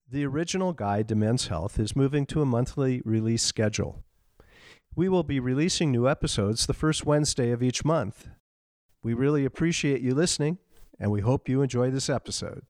The original guide to men's health is moving to a monthly release schedule. We will be releasing new episodes the first Wednesday of each month. We really appreciate you listening, and we hope you enjoy this episode.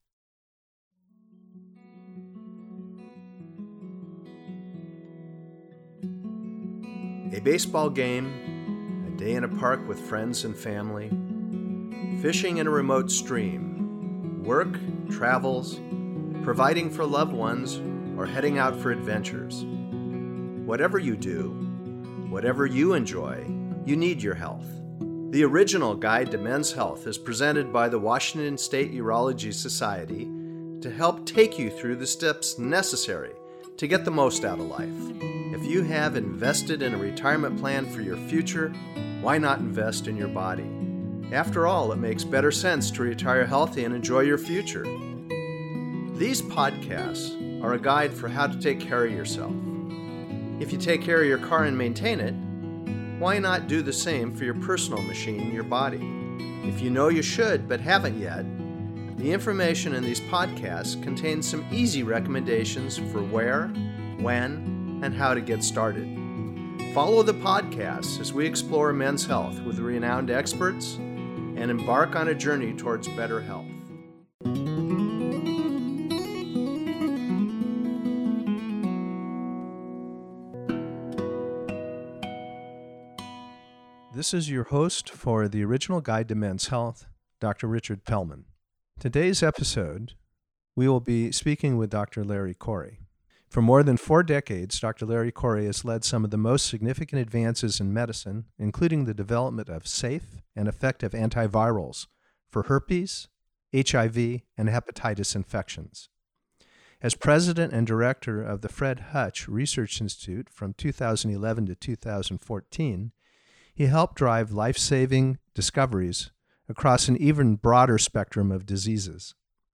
A baseball game, a day in a park with friends and family, fishing in a remote stream, work, travels, providing for loved ones, or heading out for adventures. Whatever you do, whatever you enjoy, you need your health. The original Guide to Men's Health is presented by the Washington State Urology Society to help take you through the steps necessary to get the most out of life. If you have invested in a retirement plan for your future, why not invest in your body? After all, it makes better sense to retire healthy and enjoy your future. These podcasts are a guide for how to take care of yourself. If you take care of your car and maintain it, why not do the same for your personal machine, your body? If you know you should but haven't yet, the information in these podcasts contains some easy recommendations for where, when, and how to get started. Follow the podcasts as we explore men's health with renowned experts and embark on a journey towards better health. This is your host for the original Guide to Men's Health, Dr. Richard Pellman. Today's episode, we will be speaking with Dr. Larry Corey. For more than 4 decades, Dr. Larry Corey has led some of the most significant advances in medicine, including the development of safe and effective antivirals for herpes, HIV, and hepatitis infections. As president and director of the Fred Hutch Research Institute from 2011 to 2014, he helped drive life-saving discoveries across an even broader spectrum of diseases.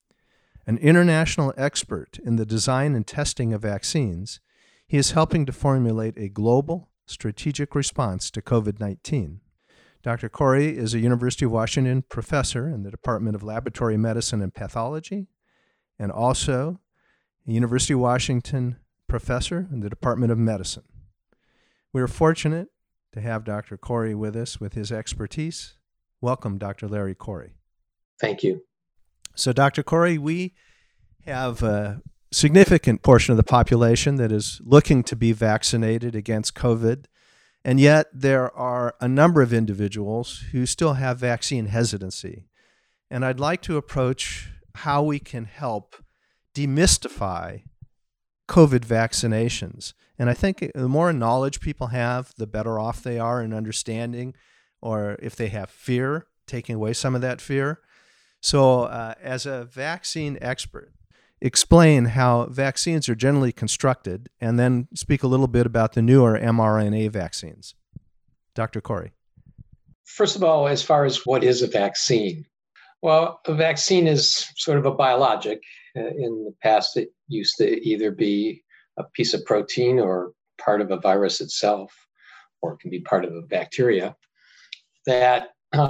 An international expert in the design and testing of vaccines, he is helping to formulate a global strategic response to COVID-19. Dr. Corey is a University of Washington professor in the Department of Laboratory Medicine and Pathology, and also a University of Washington professor in the Department of Medicine. We are fortunate to have Dr. Corey with us with his expertise. Welcome, Dr. Larry Corey. Thank you. So, Dr. Corey, we have a significant portion of the population that is looking to be vaccinated against COVID, and yet there are a number of individuals who still have vaccine hesitancy. And I'd like to approach how we can help demystify COVID vaccinations. And I think the more knowledge people have, the better off they are in understanding, or if they have fear, taking away some of that fear. So as a vaccine expert, explain how vaccines are generally constructed, and then speak a little bit about the newer mRNA vaccines. Dr. Corey. First of all, as far as what is a vaccine? Well, a vaccine is sort of a biologic. In the past, it used to either be a piece of protein or part of a virus itself, or it can be part of a bacteria that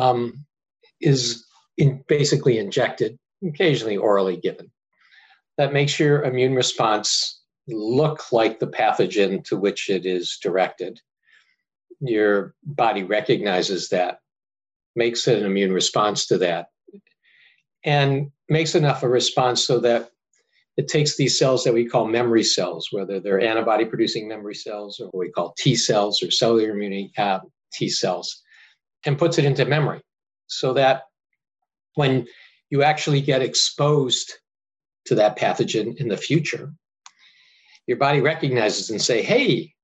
is basically injected, occasionally orally given. That makes your immune response look like the pathogen to which it is directed. Your body recognizes that, makes an immune response to that, and makes enough a response so that it takes these cells that we call memory cells, whether they're antibody-producing memory cells or what we call T cells or cellular immunity T cells, and puts it into memory so that when you actually get exposed to that pathogen in the future, your body recognizes and say, hey,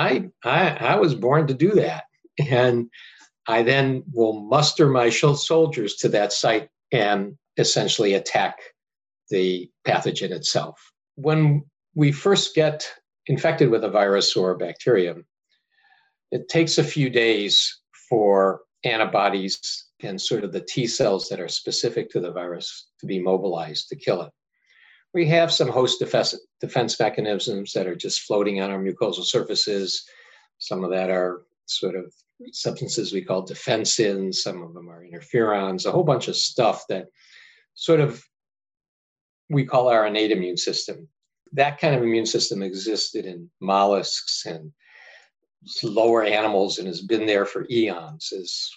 I was born to do that. And I then will muster my soldiers to that site and essentially attack the pathogen itself. When we first get infected with a virus or a bacterium, it takes a few days for antibodies and sort of the T cells that are specific to the virus to be mobilized to kill it. We have some host defense mechanisms that are just floating on our mucosal surfaces. Some of that are sort of substances we call defensins. Some of them are interferons, a whole bunch of stuff that sort of we call our innate immune system. That kind of immune system existed in mollusks and lower animals and has been there for eons. As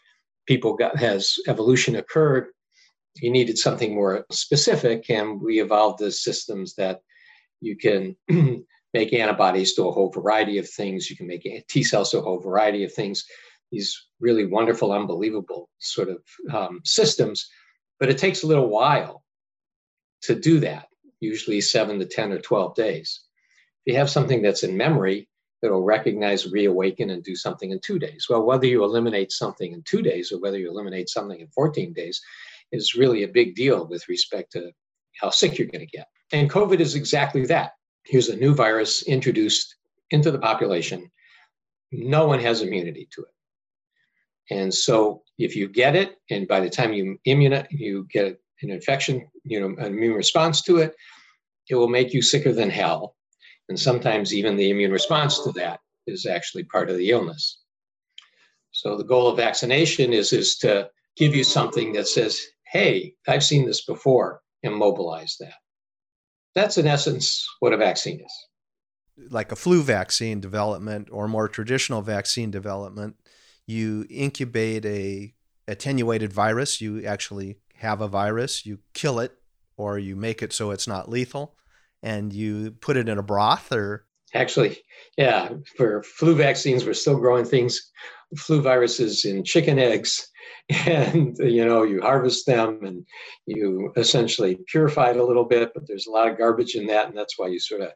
as evolution occurred, you needed something more specific, and we evolved the systems that you can make antibodies to a whole variety of things. You can make T cells to a whole variety of things. These really wonderful, unbelievable sort of systems, but it takes a little while to do that, usually 7 to 10 or 12 days. If you have something that's in memory, it'll recognize, reawaken, and do something in 2 days. Well, whether you eliminate something in 2 days or whether you eliminate something in 14 days is really a big deal with respect to how sick you're going to get. And COVID is exactly that. Here's a new virus introduced into the population. No one has immunity to it. And so if you get it, and by the time you get an infection, an immune response to it, it will make you sicker than hell. And sometimes even the immune response to that is actually part of the illness. So the goal of vaccination is to give you something that says, hey, I've seen this before, and mobilize that. That's in essence what a vaccine is. Like a flu vaccine development or more traditional vaccine development, you incubate a attenuated virus. You actually have a virus, you kill it, or you make it so it's not lethal, and you put it in a broth or... Actually, yeah, for flu vaccines, we're still growing flu viruses in chicken eggs, and, you harvest them and you essentially purify it a little bit, but there's a lot of garbage in that. And that's why you sort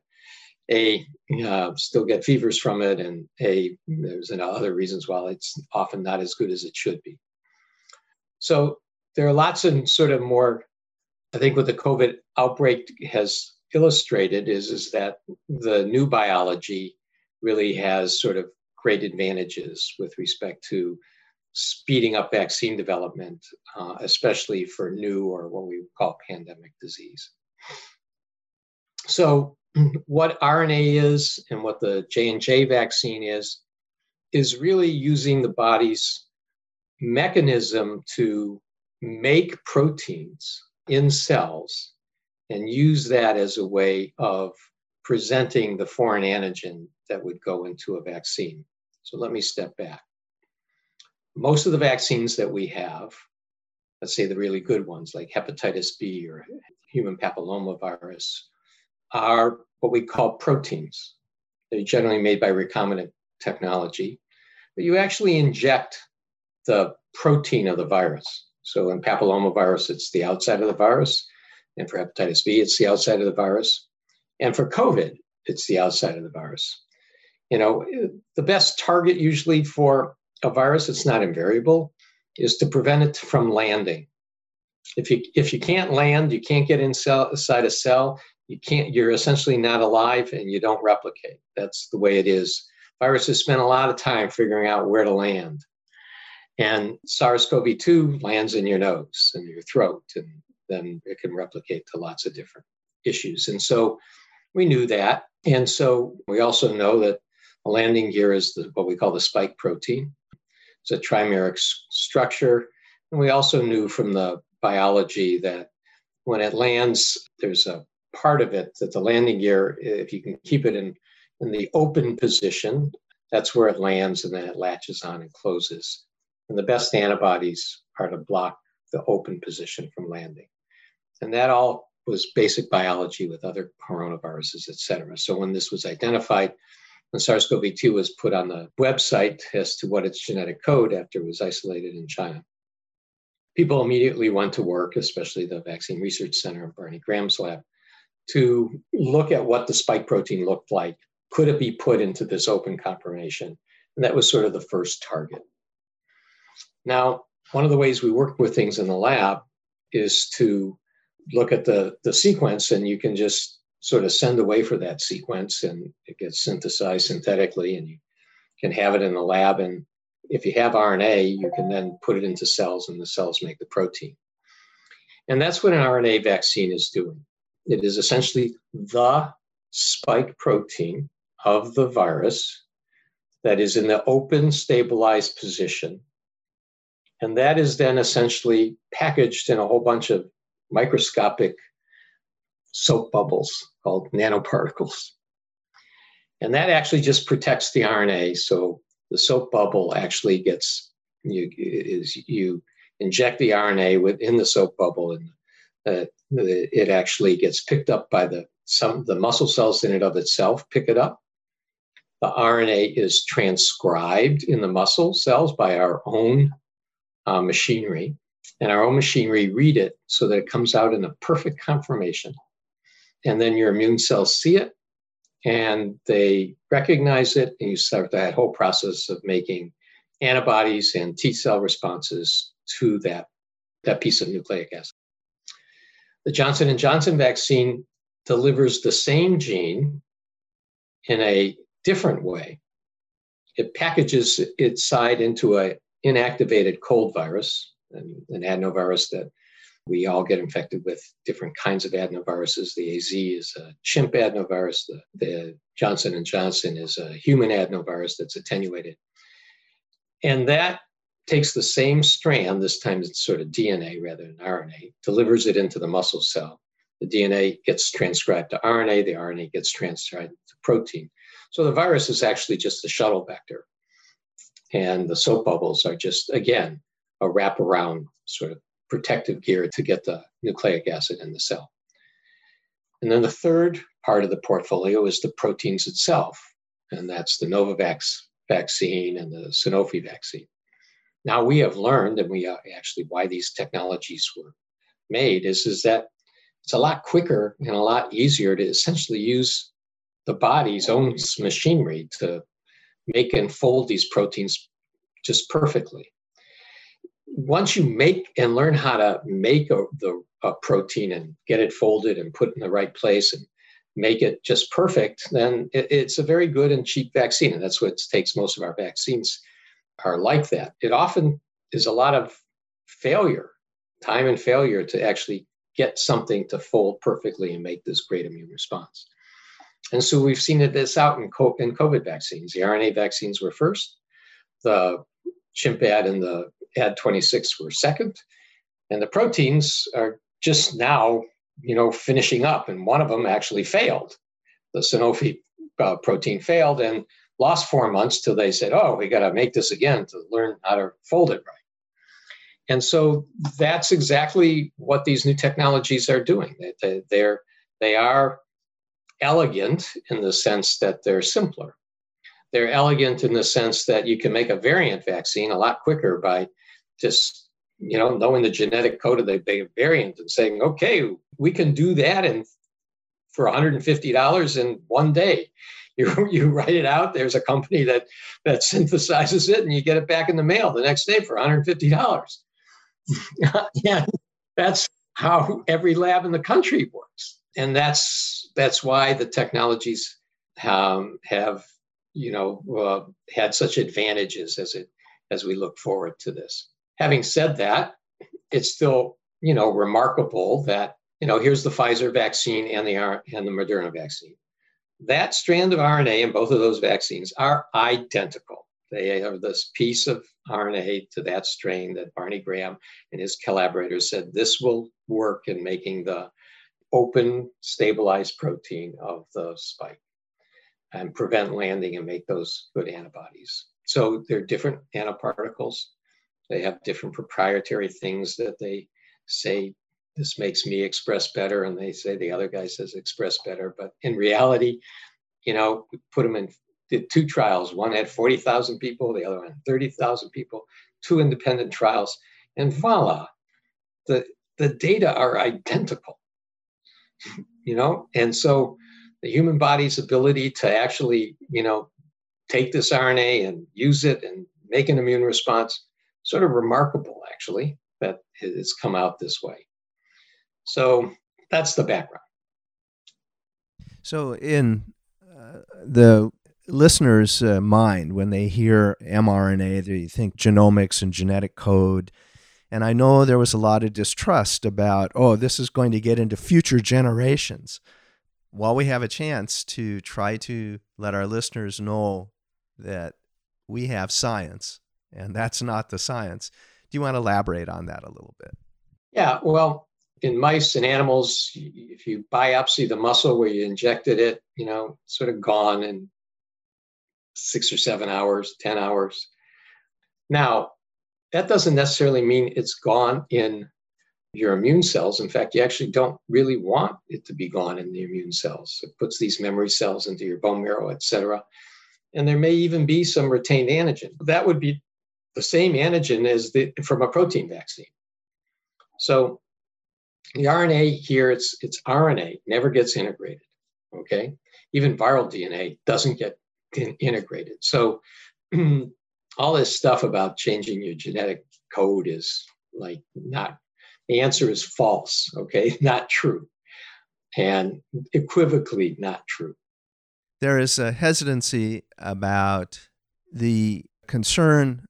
of, still get fevers from it. And there's other reasons why it's often not as good as it should be. So there are lots of sort of more, I think what the COVID outbreak has illustrated is that the new biology really has sort of great advantages with respect to speeding up vaccine development, especially for new or what we call pandemic disease. So what RNA is and what the J&J vaccine is really using the body's mechanism to make proteins in cells and use that as a way of presenting the foreign antigen that would go into a vaccine. So let me step back. Most of the vaccines that we have, let's say the really good ones like hepatitis B or human papillomavirus, are what we call proteins. They're generally made by recombinant technology, but you actually inject the protein of the virus. So in papillomavirus, it's the outside of the virus. And for hepatitis B, it's the outside of the virus. And for COVID, it's the outside of the virus. The best target usually for a virus, it's not invariable, is to prevent it from landing. If you can't land, you can't get inside a cell, you're essentially not alive and you don't replicate. That's the way it is. Viruses spend a lot of time figuring out where to land. And SARS-CoV-2 lands in your nose and your throat, and then it can replicate to lots of different issues. And so we knew that. And so we also know that a landing gear is what we call the spike protein. It's a trimeric structure. And we also knew from the biology that when it lands, there's a part of it that the landing gear, if you can keep it in the open position, that's where it lands, and then it latches on and closes. And the best antibodies are to block the open position from landing. And that all was basic biology with other coronaviruses, et cetera. So when this was identified, when SARS-CoV-2 was put on the website as to what its genetic code after it was isolated in China, people immediately went to work, especially the Vaccine Research Center of Barney Graham's lab, to look at what the spike protein looked like. Could it be put into this open conformation? And that was sort of the first target. Now, one of the ways we work with things in the lab is to look at the sequence, and you can just sort of send away for that sequence, and it gets synthesized synthetically, and you can have it in the lab. And if you have RNA, you can then put it into cells, and the cells make the protein. And that's what an RNA vaccine is doing. It is essentially the spike protein of the virus that is in the open, stabilized position. And that is then essentially packaged in a whole bunch of microscopic soap bubbles called nanoparticles. And that actually just protects the RNA. So the soap bubble actually you inject the RNA within the soap bubble, and it actually gets picked up by the muscle cells in and of itself pick it up. The RNA is transcribed in the muscle cells by our own machinery, and our own machinery read it so that it comes out in a perfect conformation. And then your immune cells see it, and they recognize it, and you start that whole process of making antibodies and T cell responses to that piece of nucleic acid. The Johnson & Johnson vaccine delivers the same gene in a different way. It packages its side into an inactivated cold virus, an adenovirus that we all get infected with different kinds of adenoviruses. The AZ is a chimp adenovirus. The Johnson & Johnson is a human adenovirus that's attenuated. And that takes the same strand, this time it's sort of DNA rather than RNA, delivers it into the muscle cell. The DNA gets transcribed to RNA, the RNA gets transcribed to protein. So the virus is actually just a shuttle vector. And the soap bubbles are just, again, a wraparound sort of protective gear to get the nucleic acid in the cell. And then the third part of the portfolio is the proteins itself, and that's the Novavax vaccine and the Sanofi vaccine. Now we have learned, and we actually why these technologies were made is that it's a lot quicker and a lot easier to essentially use the body's own machinery to make and fold these proteins just perfectly. Once you make and learn how to make a protein and get it folded and put in the right place and make it just perfect, then it's a very good and cheap vaccine. And that's what takes most of our vaccines are like that. It often is a lot of failure, time and failure to actually get something to fold perfectly and make this great immune response. And so we've seen this out in COVID vaccines. The RNA vaccines were first. The chimp ad and the Ad26 were second. And the proteins are just now, finishing up. And one of them actually failed. The Sanofi protein failed and lost 4 months till they said, we got to make this again to learn how to fold it right. And so that's exactly what these new technologies are doing. They are elegant in the sense that they're simpler. They're elegant in the sense that you can make a variant vaccine a lot quicker by just, knowing the genetic code of the variant and saying, okay, we can do that for $150 in one day. You write it out. There's a company that synthesizes it, and you get it back in the mail the next day for $150. Yeah, that's how every lab in the country works, and that's why the technologies have had such advantages as we look forward to this. Having said that, it's still remarkable that here's the Pfizer vaccine and the Moderna vaccine. That strand of RNA in both of those vaccines are identical. They have this piece of RNA to that strain that Barney Graham and his collaborators said this will work in making the open, stabilized protein of the spike and prevent landing and make those good antibodies. So they're different nanoparticles. They have different proprietary things that they say, this makes me express better, and they say the other guy says express better. But in reality, we put them in, did 2 trials. One had 40,000 people, the other one had 30,000 people, 2 independent trials, and voila, the data are identical. And so the human body's ability to actually, take this RNA and use it and make an immune response, sort of remarkable, actually, that it's come out this way. So that's the background. So in the listener's mind, when they hear mRNA, they think genomics and genetic code. And I know there was a lot of distrust about, this is going to get into future generations. While we have a chance to try to let our listeners know that we have science, and that's not the science, do you want to elaborate on that a little bit? Yeah, well, In mice and animals, if you biopsy the muscle where you injected it, sort of gone in 6 or 7 hours, 10 hours. Now, that doesn't necessarily mean it's gone in your immune cells. In fact, you actually don't really want it to be gone in the immune cells. It puts these memory cells into your bone marrow, et cetera. And there may even be some retained antigen. That would be the same antigen as from a protein vaccine. So the RNA here, it's RNA, never gets integrated, okay? Even viral DNA doesn't get integrated. So all this stuff about changing your genetic code is like not, the answer is false, okay? Not true. And equivocally not true. There is a hesitancy about the concern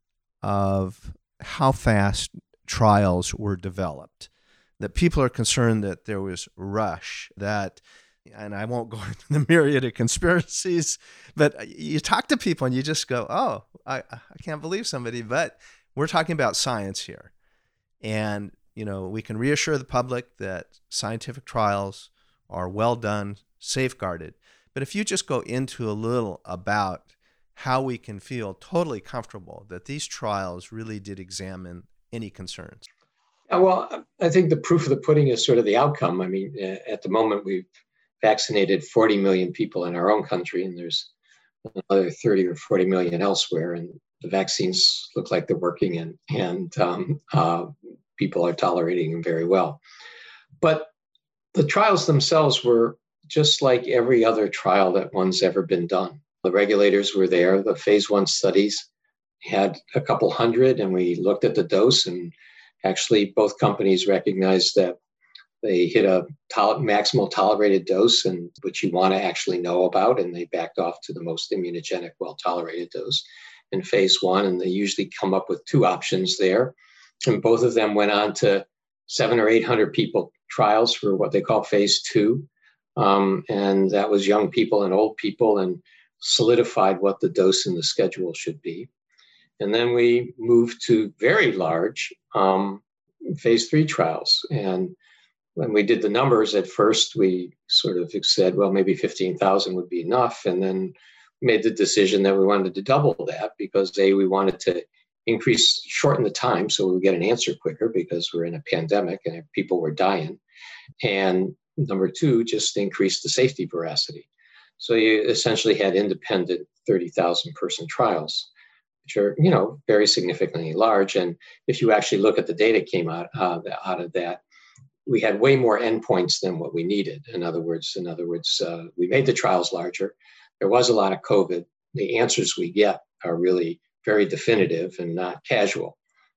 of how fast trials were developed, that people are concerned that there was rush, that, and I won't go into the myriad of conspiracies, but you talk to people and you just go, oh, I can't believe somebody, but we're talking about science here. And, we can reassure the public that scientific trials are well done, safeguarded. But if you just go into a little about how we can feel totally comfortable that these trials really did examine any concerns. Well, I think the proof of the pudding is sort of the outcome. I mean, at the moment, we've vaccinated 40 million people in our own country, and there's another 30 or 40 million elsewhere. And the vaccines look like they're working, and people are tolerating them very well. But the trials themselves were just like every other trial that one's ever been done. The regulators were there. The phase 1 studies had a couple hundred, and we looked at the dose, and actually both companies recognized that they hit a maximal tolerated dose, and which you want to actually know about, and they backed off to the most immunogenic, well-tolerated dose in phase 1, and they usually come up with 2 options there. And both of them went on to 700 or 800 people trials for what they call phase 2. And that was young people and old people, and solidified what the dose and the schedule should be. And then we moved to very large phase 3 trials. And when we did the numbers at first, we sort of said, well, maybe 15,000 would be enough. And then made the decision that we wanted to double that because we wanted to shorten the time so we would get an answer quicker because we're in a pandemic and people were dying. And number 2, just increase the safety veracity. So you essentially had independent 30,000 person trials, which are, very significantly large. And if you actually look at the data came out of that, we had way more endpoints than what we needed. In other words, we made the trials larger. There was a lot of COVID. The answers we get are really very definitive and not casual.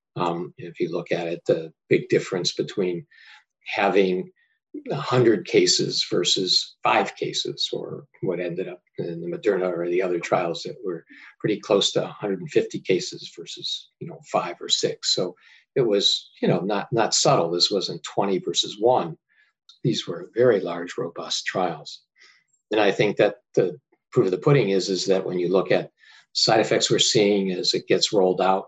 If you look at it, the big difference between having 100 cases versus 5 cases, or what ended up in the Moderna or the other trials that were pretty close to 150 cases versus 5 or 6. So it was not subtle. This wasn't 20 versus 1. These were very large, robust trials. And I think that the proof of the pudding is that when you look at side effects we're seeing as it gets rolled out,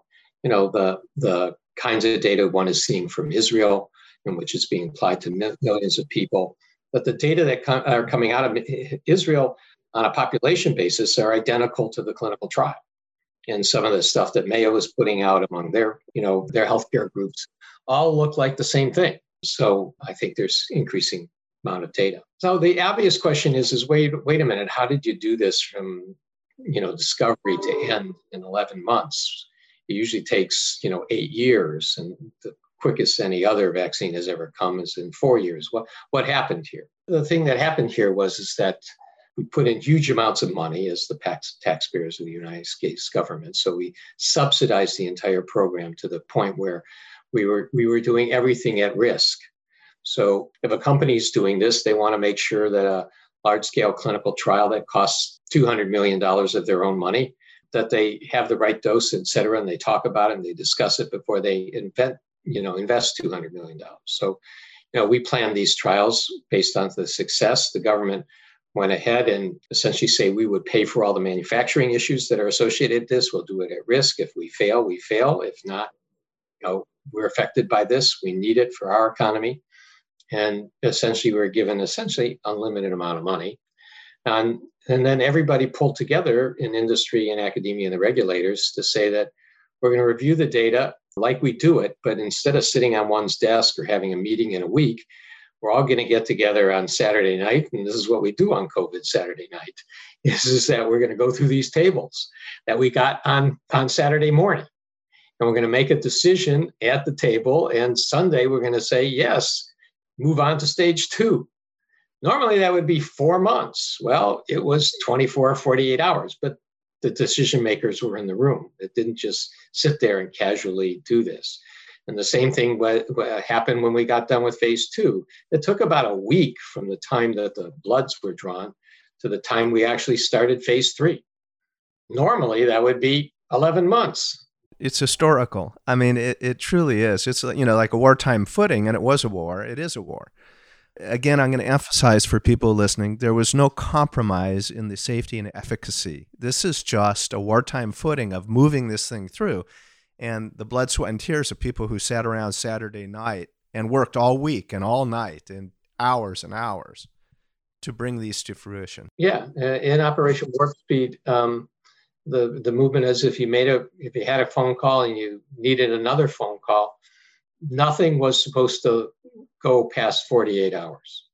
the kinds of data one is seeing from Israel, and which is being applied to millions of people. But the data that are coming out of Israel on a population basis are identical to the clinical trial. And some of the stuff that Mayo is putting out among their healthcare groups all look like the same thing. So I think there's increasing amount of data. So the obvious question is wait a minute, how did you do this from discovery to end in 11 months? It usually takes 8 years, and the quickest any other vaccine has ever come is in 4 years. What happened here? The thing that happened here was that we put in huge amounts of money as the taxpayers of the United States government. So we subsidized the entire program to the point where we were doing everything at risk. So if a company is doing this, they want to make sure that a large-scale clinical trial that costs $200 million of their own money, that they have the right dose, et cetera, and they talk about it and they discuss it before they invest $200 million. So, we planned these trials based on the success. The government went ahead and essentially say we would pay for all the manufacturing issues that are associated with this. We'll do it at risk. If we fail, we fail. If not, we're affected by this. We need it for our economy. And essentially, we were given essentially unlimited amount of money. And then everybody pulled together in industry and academia and the regulators to say that we're going to review the data like we do it, but instead of sitting on one's desk or having a meeting in a week, we're all going to get together on Saturday night. And this is what we do on COVID Saturday night, is that we're going to go through these tables that we got on Saturday morning. And we're going to make a decision at the table. And Sunday, we're going to say, yes, move on to stage 2. Normally, that would be 4 months. Well, it was 24, 48 hours, but the decision makers were in the room. It didn't just sit there and casually do this. And the same thing happened when we got done with phase 2. It took about a week from the time that the bloods were drawn to the time we actually started phase 3. Normally, that would be 11 months. It's historical. I mean, it truly is. It's, like a wartime footing, and it was a war. It is a war. Again, I'm going to emphasize for people listening, there was no compromise in the safety and efficacy. This is just a wartime footing of moving this thing through. And the blood, sweat, and tears of people who sat around Saturday night and worked all week and all night and hours to bring these to fruition. Yeah, in Operation Warp Speed, the movement is if you had a phone call and you needed another phone call, nothing was supposed to go past 48 hours.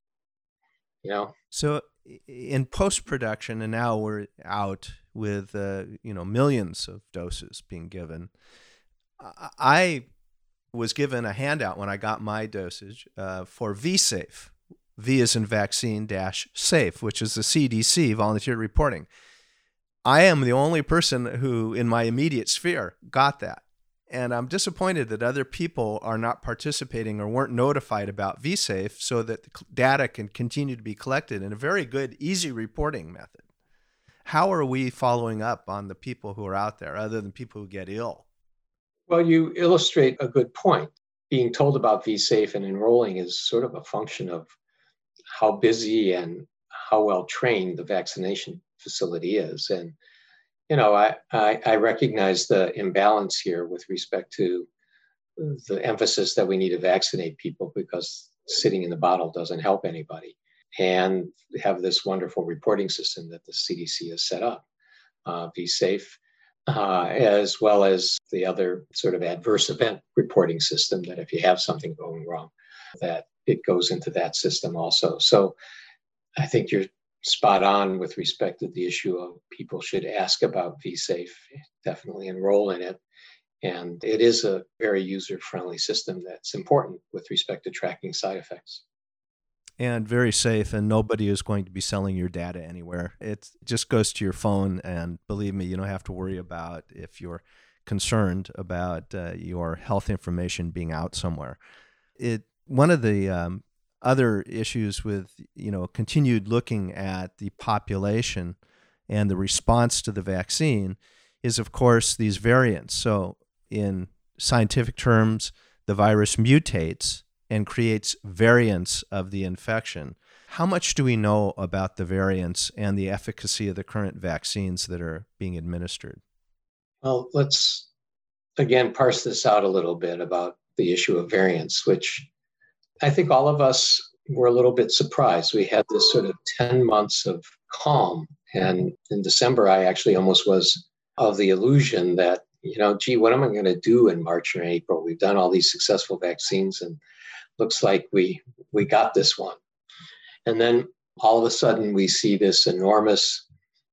So in post-production, and now we're out with millions of doses being given. I was given a handout when I got my dosage for V-Safe. V as in vaccine -safe, which is the CDC volunteer reporting. I am the only person who in my immediate sphere got that. And I'm disappointed that other people are not participating or weren't notified about V-Safe so that the data can continue to be collected in a very good, easy reporting method. How are we following up on the people who are out there other than people who get ill? Well, you illustrate a good point. Being told about V-Safe and enrolling is sort of a function of how busy and how well trained the vaccination facility is. And I recognize the imbalance here with respect to the emphasis that we need to vaccinate people because sitting in the bottle doesn't help anybody, and have this wonderful reporting system that the CDC has set up, V-Safe, as well as the other sort of adverse event reporting system that if you have something going wrong, that it goes into that system also. So I think you're spot on with respect to the issue of people should ask about V-Safe, definitely enroll in it. And it is a very user-friendly system that's important with respect to tracking side effects. And very safe, and nobody is going to be selling your data anywhere. It just goes to your phone, and believe me, you don't have to worry about if you're concerned about your health information being out somewhere. One of the other issues with continued looking at the population and the response to the vaccine is, of course, these variants. So in scientific terms, the virus mutates and creates variants of the infection. How much do we know about the variants and the efficacy of the current vaccines that are being administered? Well, let's again parse this out a little bit about the issue of variants, which I think all of us were a little bit surprised. We had this sort of 10 months of calm. And in December, I actually almost was of the illusion that, what am I going to do in March or April? We've done all these successful vaccines and looks like we got this one. And then all of a sudden we see this enormous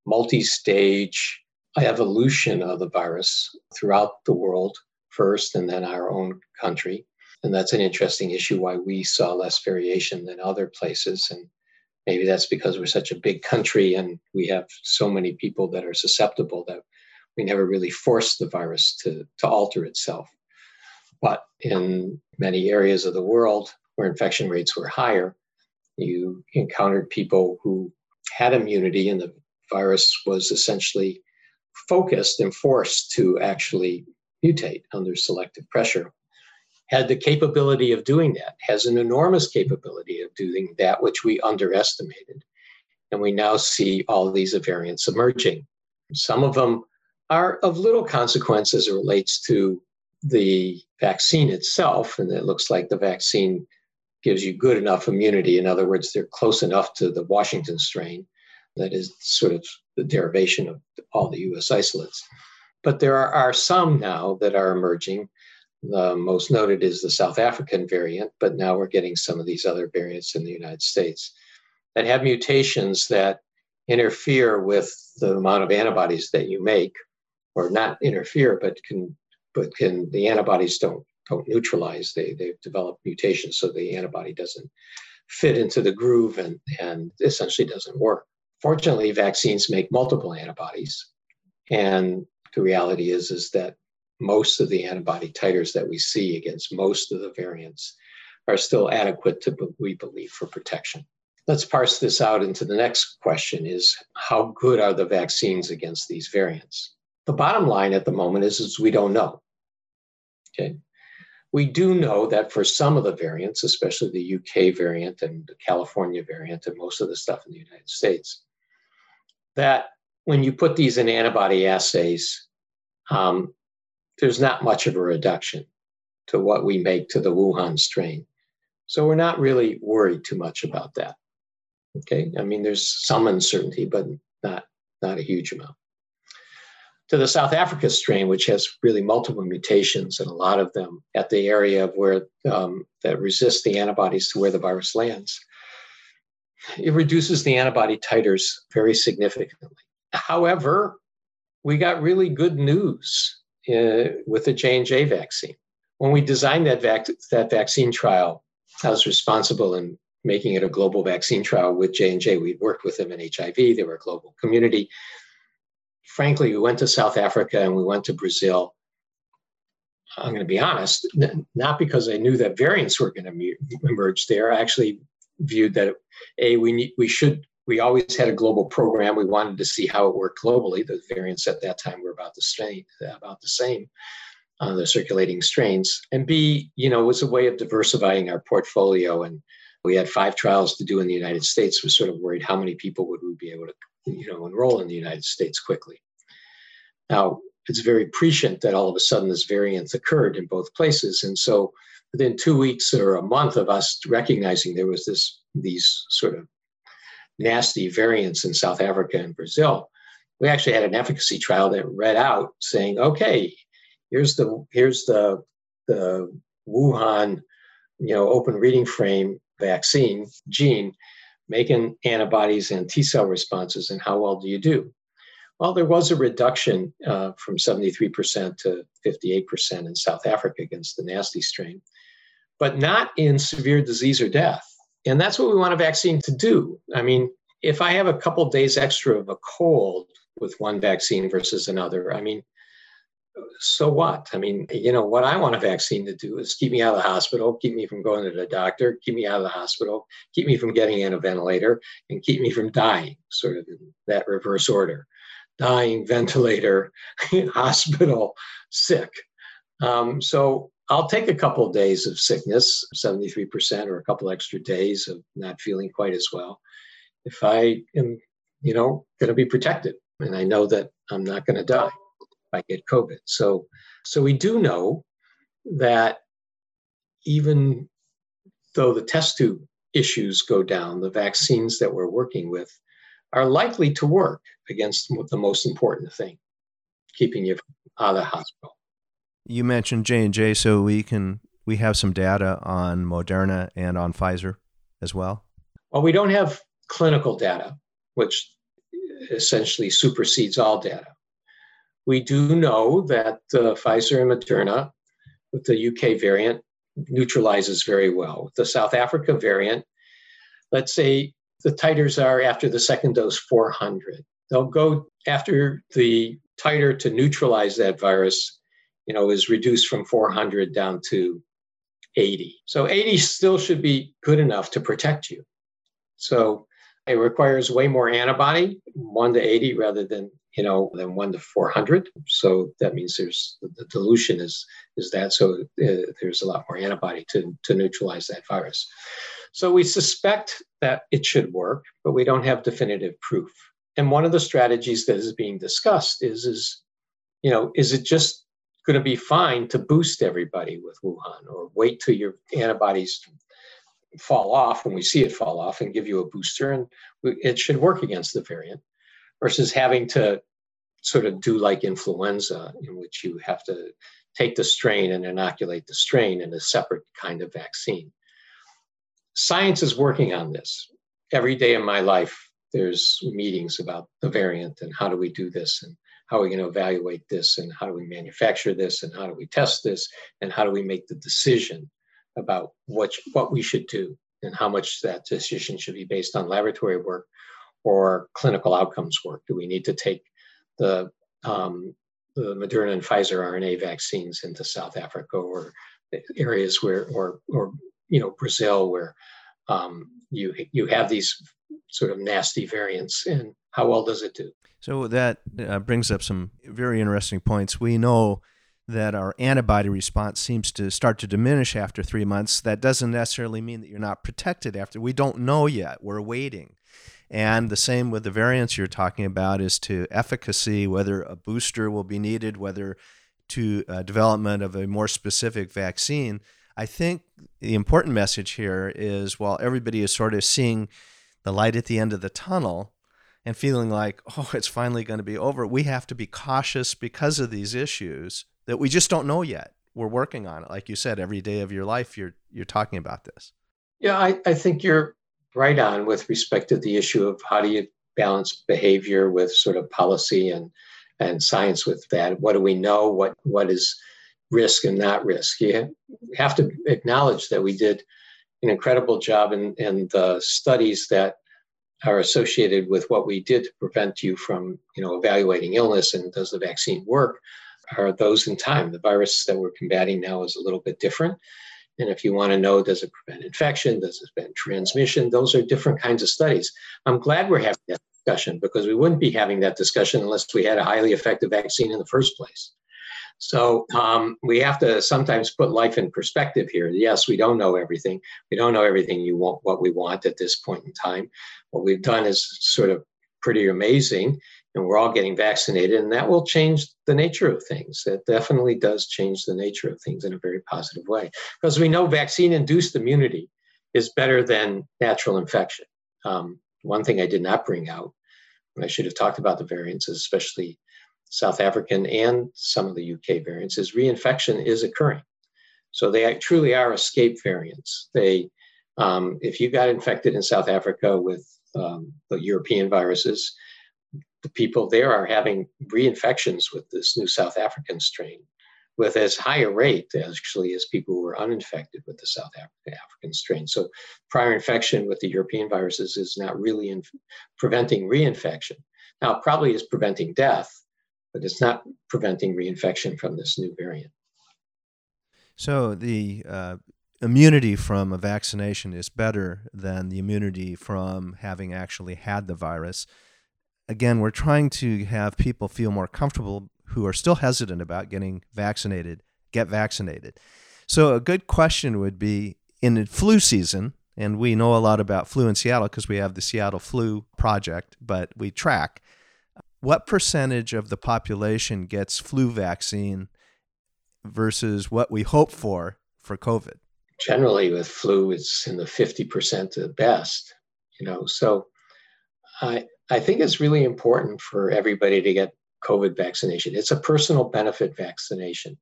multi-stage evolution of the virus throughout the world first and then our own country. And that's an interesting issue why we saw less variation than other places. And maybe that's because we're such a big country and we have so many people that are susceptible that we never really forced the virus to alter itself. But in many areas of the world where infection rates were higher, you encountered people who had immunity and the virus was essentially focused and forced to actually mutate under selective pressure. Had the capability of doing that, has an enormous capability of doing that, which we underestimated. And we now see all these variants emerging. Some of them are of little consequence as it relates to the vaccine itself. And it looks like the vaccine gives you good enough immunity. In other words, they're close enough to the Washington strain that is sort of the derivation of all the US isolates. But there are some now that are emerging. The most noted is the South African variant, but now we're getting some of these other variants in the United States that have mutations that interfere with the amount of antibodies that you make, or not interfere, but the antibodies don't neutralize. They develop mutations, so the antibody doesn't fit into the groove and essentially doesn't work. Fortunately, vaccines make multiple antibodies, and the reality is that most of the antibody titers that we see against most of the variants are still adequate we believe, for protection. Let's parse this out into the next question is, how good are the vaccines against these variants? The bottom line at the moment is we don't know. Okay. We do know that for some of the variants, especially the UK variant and the California variant and most of the stuff in the United States, that when you put these in antibody assays, there's not much of a reduction to what we make to the Wuhan strain. So we're not really worried too much about that. Okay, I mean, there's some uncertainty, but not a huge amount. To the South Africa strain, which has really multiple mutations, and a lot of them at the area of where that resist the antibodies to where the virus lands, it reduces the antibody titers very significantly. However, we got really good news with the J&J vaccine. When we designed that vaccine trial, I was responsible in making it a global vaccine trial with J&J. We'd worked with them in HIV. They were a global community. Frankly, we went to South Africa and we went to Brazil. I'm going to be honest, not because I knew that variants were going to emerge there. I actually viewed that, we always had a global program. We wanted to see how it worked globally. The variants at that time were about the same, the circulating strains. And B, it was a way of diversifying our portfolio. And we had 5 trials to do in the United States. We're sort of worried how many people would we be able to enroll in the United States quickly. Now, it's very prescient that all of a sudden this variant occurred in both places. And so within 2 weeks or a month of us recognizing there was these sort of nasty variants in South Africa and Brazil, we actually had an efficacy trial that read out saying, okay, here's the Wuhan, open reading frame vaccine gene making antibodies and T-cell responses, and how well do you do? Well, there was a reduction from 73% to 58% in South Africa against the nasty strain, but not in severe disease or death. And that's what we want a vaccine to do. I mean, if I have a couple of days extra of a cold with one vaccine versus another, so what? What I want a vaccine to do is keep me out of the hospital, keep me from going to the doctor, keep me out of the hospital, keep me from getting in a ventilator, and keep me from dying, sort of in that reverse order. Dying, ventilator, hospital, sick. So I'll take a couple of days of sickness, 73%, or a couple extra days of not feeling quite as well, if I am, going to be protected. And I know that I'm not going to die if I get COVID. So we do know that even though the test tube issues go down, the vaccines that we're working with are likely to work against the most important thing, keeping you out of the hospital. You mentioned J&J, so we have some data on Moderna and on Pfizer as well? Well, we don't have clinical data, which essentially supersedes all data. We do know that Pfizer and Moderna, with the UK variant, neutralizes very well. With the South Africa variant, let's say the titers are after the second dose 400. They'll go after the titer to neutralize that virus, is reduced from 400 down to 80. So 80 still should be good enough to protect you. So it requires way more antibody, 1 to 80 rather than 1 to 400. So that means the dilution is that. So there's a lot more antibody to neutralize that virus. So we suspect that it should work, but we don't have definitive proof. And one of the strategies that is being discussed is it just going to be fine to boost everybody with Wuhan, or wait till your antibodies fall off when we see it fall off and give you a booster, and it should work against the variant, versus having to sort of do like influenza, in which you have to take the strain and inoculate the strain in a separate kind of vaccine. Science is working on this. Every day in my life, there's meetings about the variant and how do we do this, and how are we going to evaluate this, and how do we manufacture this, and how do we test this, and how do we make the decision about what we should do, and how much that decision should be based on laboratory work or clinical outcomes work. Do we need to take the Moderna and Pfizer RNA vaccines into South Africa or areas where, or Brazil, where you have these sort of nasty variants, and how well does it do? So that brings up some very interesting points. We know that our antibody response seems to start to diminish after 3 months. That doesn't necessarily mean that you're not protected after. We don't know yet. We're waiting. And the same with the variants you're talking about as to efficacy, whether a booster will be needed, whether to development of a more specific vaccine. I think the important message here is, while everybody is sort of seeing the light at the end of the tunnel and feeling like, oh, it's finally going to be over, we have to be cautious because of these issues that we just don't know yet. We're working on it. Like you said, every day of your life, you're talking about this. Yeah, I think you're right on with respect to the issue of how do you balance behavior with sort of policy and science with that. What do we know? What is risk and not risk? You have to acknowledge that we did an incredible job in the studies that are associated with what we did to prevent you from, evaluating illness and does the vaccine work, are those in time. The virus that we're combating now is a little bit different. And if you want to know, does it prevent infection? Does it prevent transmission? Those are different kinds of studies. I'm glad we're having that discussion, because we wouldn't be having that discussion unless we had a highly effective vaccine in the first place. So we have to sometimes put life in perspective here. Yes, we don't know everything. We don't know everything what we want at this point in time. What we've done is sort of pretty amazing, and we're all getting vaccinated, and that will change the nature of things. It definitely does change the nature of things in a very positive way, because we know vaccine-induced immunity is better than natural infection. One thing I did not bring out, and I should have talked about the variants, especially South African and some of the UK variants, is reinfection is occurring. So they truly are escape variants. If you got infected in South Africa with the European viruses, the people there are having reinfections with this new South African strain with as high a rate actually as people who were uninfected with the South African strain. So prior infection with the European viruses is not really preventing reinfection. Now, it probably is preventing death, but it's not preventing reinfection from this new variant. So the immunity from a vaccination is better than the immunity from having actually had the virus. Again, we're trying to have people feel more comfortable who are still hesitant about getting vaccinated, get vaccinated. So a good question would be, in flu season, and we know a lot about flu in Seattle because we have the Seattle Flu Project, but we track, what percentage of the population gets flu vaccine versus what we hope for COVID? Generally with flu, it's in the 50% at best, so I think it's really important for everybody to get COVID vaccination. It's a personal benefit vaccination.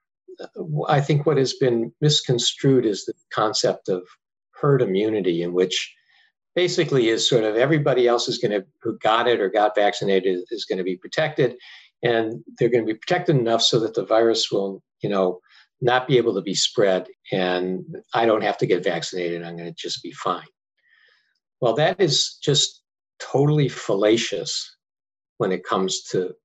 I think what has been misconstrued is the concept of herd immunity, in which basically is sort of everybody else who got it or got vaccinated is going to be protected, and they're going to be protected enough so that the virus will, not be able to be spread, and I don't have to get vaccinated. I'm going to just be fine. Well, that is just totally fallacious when it comes to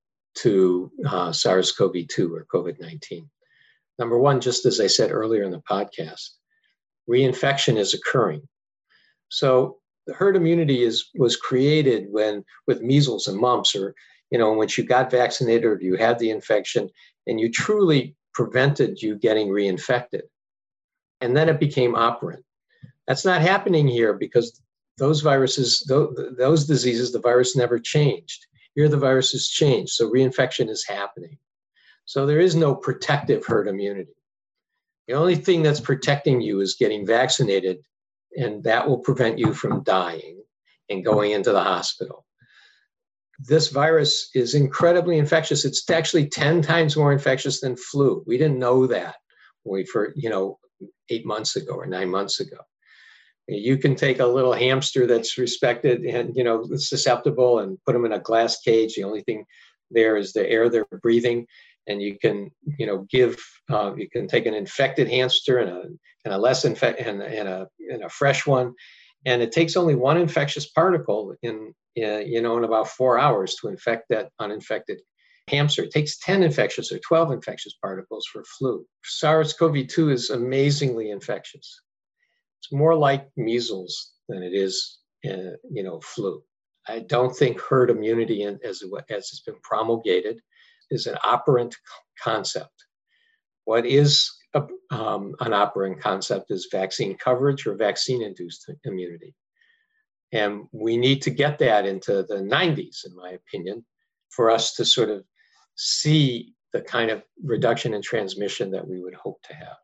SARS-CoV-2 or COVID-19. Number one, just as I said earlier in the podcast, reinfection is occurring. So the herd immunity was created with measles and mumps, or in which you got vaccinated or you had the infection, and you truly prevented you getting reinfected. And then it became operant. That's not happening here, because those viruses, those diseases, the virus never changed. Here the virus has changed, so reinfection is happening. So there is no protective herd immunity. The only thing that's protecting you is getting vaccinated and that will prevent you from dying and going into the hospital. This virus is incredibly infectious. It's actually 10 times more infectious than flu. We didn't know that for 8 months ago or 9 months ago. You can take a little hamster that's respected and susceptible and put them in a glass cage. The only thing there is the air they're breathing, and you can you can take an infected hamster and a less infected and a fresh one, and it takes only one infectious particle in about 4 hours to infect that uninfected hamster. It takes 10 infectious or 12 infectious particles for flu. SARS-CoV-2 is amazingly infectious. It's more like measles than it is, flu. I don't think herd immunity, as it's been promulgated, is an operant concept. What is an operant concept is vaccine coverage or vaccine-induced immunity. And we need to get that into the 90s, in my opinion, for us to sort of see the kind of reduction in transmission that we would hope to have.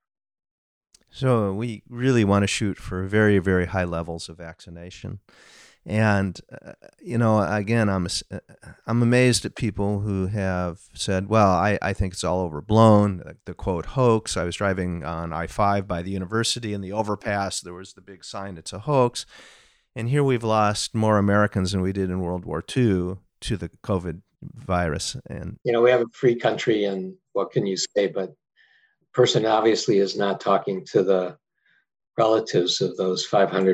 So we really want to shoot for very, very high levels of vaccination. And, again, I'm amazed at people who have said, well, I think it's all overblown, the quote hoax. I was driving on I-5 by the university, and the overpass, there was the big sign, it's a hoax. And here we've lost more Americans than we did in World War II to the COVID virus. And we have a free country, and what can you say? But the person obviously is not talking to the relatives of those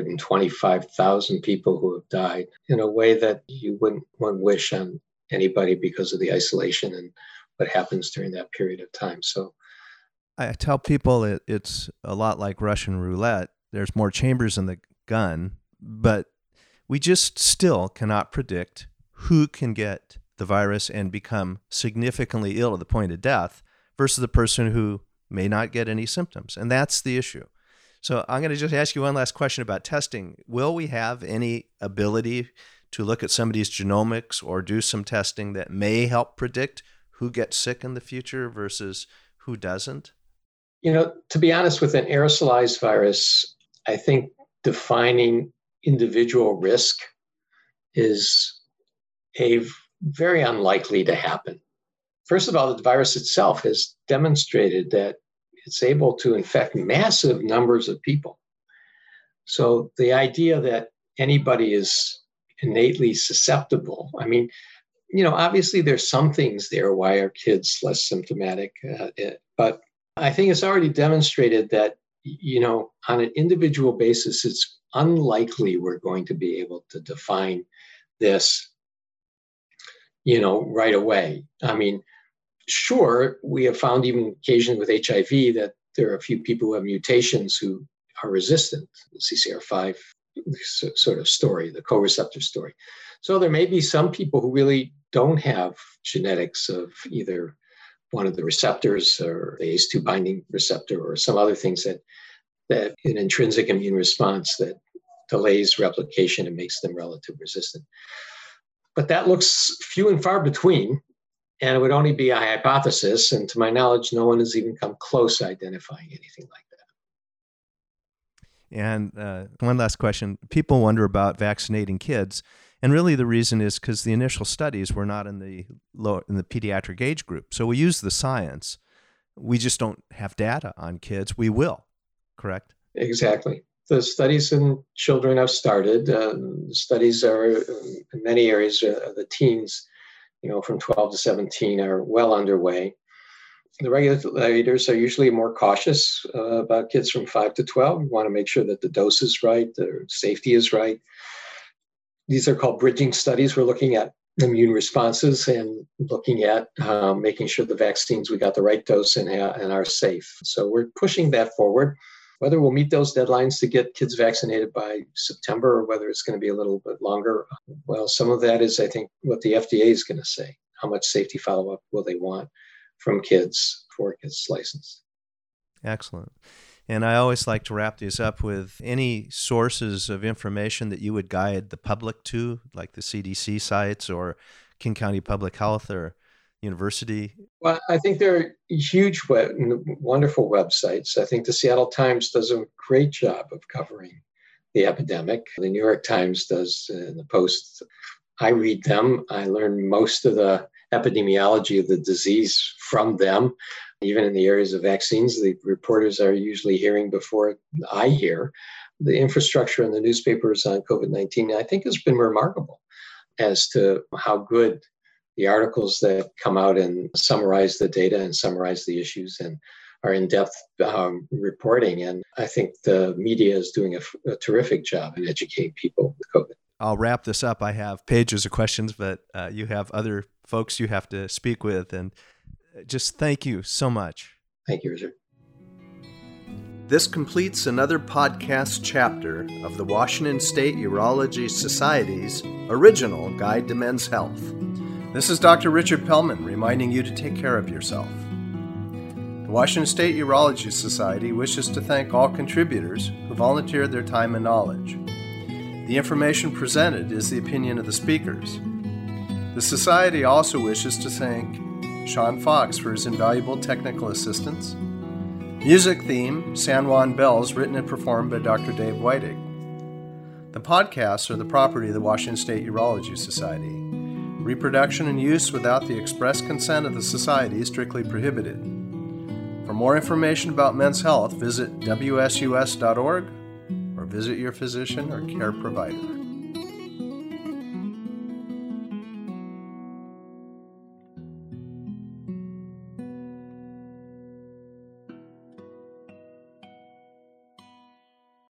525,000 people who have died in a way that you wouldn't wish on anybody because of the isolation and what happens during that period of time. So I tell people it's a lot like Russian roulette. There's more chambers in the gun, but we just still cannot predict who can get the virus and become significantly ill to the point of death versus the person who may not get any symptoms. And that's the issue. So I'm going to just ask you one last question about testing. Will we have any ability to look at somebody's genomics or do some testing that may help predict who gets sick in the future versus who doesn't? To be honest, with an aerosolized virus, I think defining individual risk is very unlikely to happen. First of all, the virus itself has demonstrated that it's able to infect massive numbers of people. So the idea that anybody is innately susceptible, obviously there's some things there why are kids less symptomatic, but I think it's already demonstrated that, on an individual basis, it's unlikely we're going to be able to define this, right away. Sure, we have found even occasion with HIV that there are a few people who have mutations who are resistant, the CCR5 sort of story, the co-receptor story. So there may be some people who really don't have genetics of either one of the receptors or the ACE2 binding receptor or some other things that an intrinsic immune response that delays replication and makes them relatively resistant. But that looks few and far between. And it would only be a hypothesis. And to my knowledge, no one has even come close to identifying anything like that. And one last question. People wonder about vaccinating kids. And really the reason is because the initial studies were not in the pediatric age group. So we use the science. We just don't have data on kids. We will, correct? Exactly. The studies in children have started. The studies are in many areas, the teens, from 12 to 17 are well underway. The regulators are usually more cautious about kids from 5 to 12. We want to make sure that the dose is right, the safety is right. These are called bridging studies. We're looking at immune responses and looking at making sure the vaccines, we got the right dose and are safe. So we're pushing that forward. Whether we'll meet those deadlines to get kids vaccinated by September or whether it's going to be a little bit longer, well, some of that is, I think, what the FDA is going to say. How much safety follow-up will they want from kids before it gets licensed? Excellent. And I always like to wrap these up with any sources of information that you would guide the public to, like the CDC sites or King County Public Health or university? Well, I think they're huge, wonderful websites. I think the Seattle Times does a great job of covering the epidemic. The New York Times does, and the Post. I read them. I learn most of the epidemiology of the disease from them. Even in the areas of vaccines, the reporters are usually hearing before I hear. The infrastructure in the newspapers on COVID-19, I think, has been remarkable as to how good the articles that come out and summarize the data and summarize the issues and are in-depth reporting. And I think the media is doing a terrific job in educating people with COVID. I'll wrap this up. I have pages of questions, but you have other folks you have to speak with. And just thank you so much. Thank you, Richard. This completes another podcast chapter of the Washington State Urology Society's original Guide to Men's Health. This is Dr. Richard Pellman reminding you to take care of yourself. The Washington State Urology Society wishes to thank all contributors who volunteered their time and knowledge. The information presented is the opinion of the speakers. The Society also wishes to thank Sean Fox for his invaluable technical assistance. Music theme, San Juan Bells, written and performed by Dr. Dave Whiting. The podcasts are the property of the Washington State Urology Society. Reproduction and use without the express consent of the Society is strictly prohibited. For more information about men's health, visit wsus.org or visit your physician or care provider.